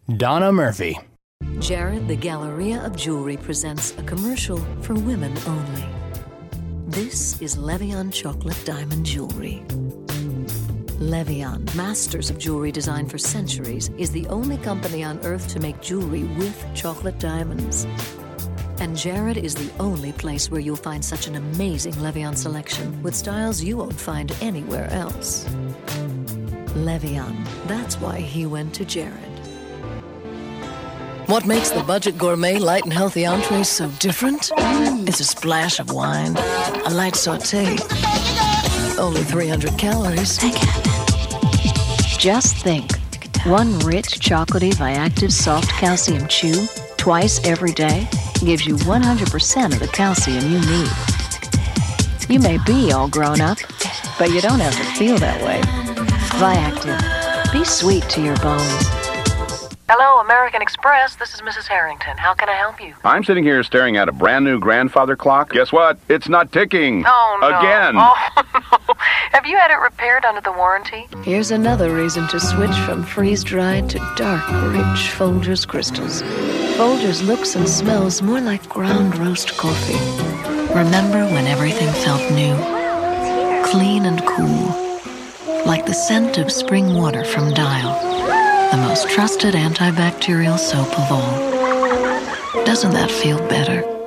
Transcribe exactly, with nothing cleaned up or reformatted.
Donna Murphy. Jared, the Galleria of Jewelry, presents a commercial for women only. This is Levian Chocolate Diamond Jewelry. Levian, masters of jewelry design for centuries, is the only company on earth to make jewelry with chocolate diamonds. And Jared is the only place where you'll find such an amazing Levian selection with styles you won't find anywhere else. Levian, that's why he went to Jared. What makes the budget gourmet light and healthy entree so different? It's a splash of wine, a light saute, only three hundred calories. Just think, one rich, chocolatey, Viactive soft calcium chew twice every day gives you one hundred percent of the calcium you need. You may be all grown up, but you don't have to feel that way. Viactive. Be sweet to your bones. Hello, American Express. This is Missus Harrington. How can I help you? I'm sitting here staring at a brand new grandfather clock. Guess what? It's not ticking. Oh, no. Again. Oh, no. Have you had it repaired under the warranty? Here's another reason to switch from freeze-dried to dark, rich Folgers crystals. Folgers looks and smells more like ground roast coffee. Remember when everything felt new, clean and cool, like the scent of spring water from Dial, the most trusted antibacterial soap of all. Doesn't that feel better?